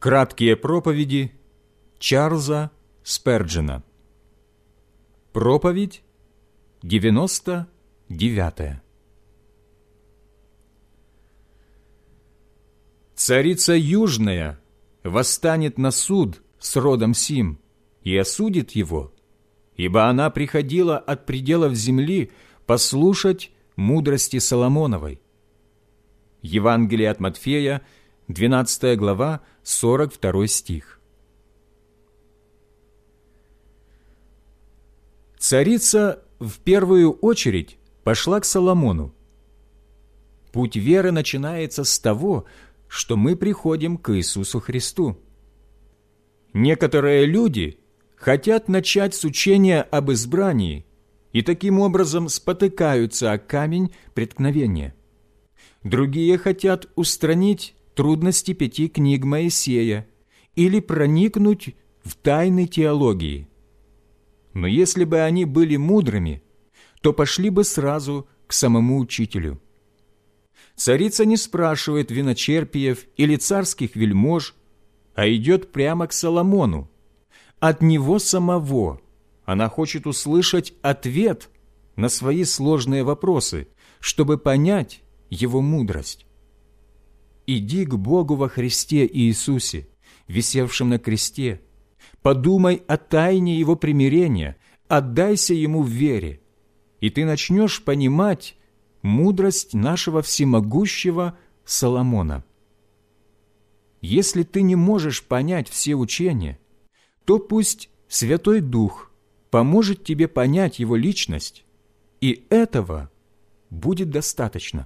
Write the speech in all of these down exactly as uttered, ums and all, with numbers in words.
Краткие проповеди Чарльза Сперджена. Проповедь девяносто девятая. Царица Южная восстанет на суд с родом сим и осудит его, ибо она приходила от пределов земли послушать мудрости Соломоновой. Евангелие от Матфея, двенадцатая глава, сорок второй стих. Царица в первую очередь пошла к Соломону. Путь веры начинается с того, что мы приходим к Иисусу Христу. Некоторые люди хотят начать с учения об избрании и таким образом спотыкаются о камень преткновения. Другие хотят устранить трудности пяти книг Моисея или проникнуть в тайны теологии. Но если бы они были мудрыми, то пошли бы сразу к самому учителю. Царица не спрашивает виночерпиев или царских вельмож, а идет прямо к Соломону. От него самого она хочет услышать ответ на свои сложные вопросы, чтобы понять его мудрость. Иди к Богу во Христе Иисусе, висевшем на кресте. Подумай о тайне Его примирения, отдайся Ему в вере, и ты начнешь понимать мудрость нашего всемогущего Соломона. Если ты не можешь понять все учения, то пусть Святой Дух поможет тебе понять Его личность, и этого будет достаточно.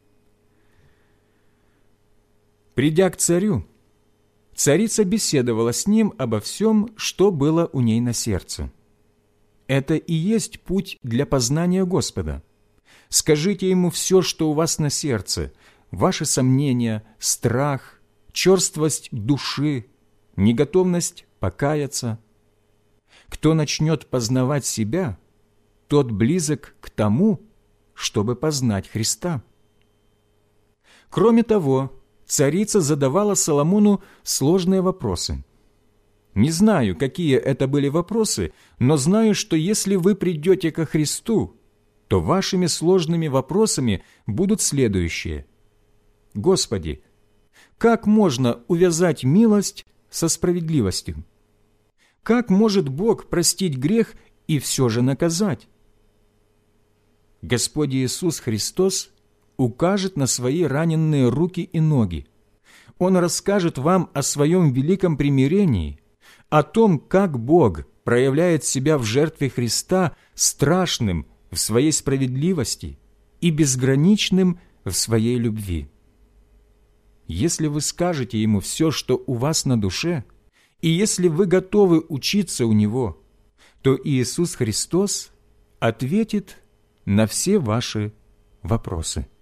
Придя к царю, царица беседовала с ним обо всем, что было у ней на сердце. Это и есть путь для познания Господа. Скажите Ему все, что у вас на сердце, ваши сомнения, страх, черствость души, неготовность покаяться. Кто начнет познавать себя, тот близок к тому, чтобы познать Христа. Кроме того, царица задавала Соломону сложные вопросы. Не знаю, какие это были вопросы, но знаю, что если вы придете ко Христу, то вашими сложными вопросами будут следующие. Господи, как можно увязать милость со справедливостью? Как может Бог простить грех и все же наказать? Господь Иисус Христос укажет на свои раненные руки и ноги. Он расскажет вам о своем великом примирении, о том, как Бог проявляет себя в жертве Христа страшным в своей справедливости и безграничным в своей любви. Если вы скажете Ему все, что у вас на душе, и если вы готовы учиться у Него, то Иисус Христос ответит на все ваши вопросы.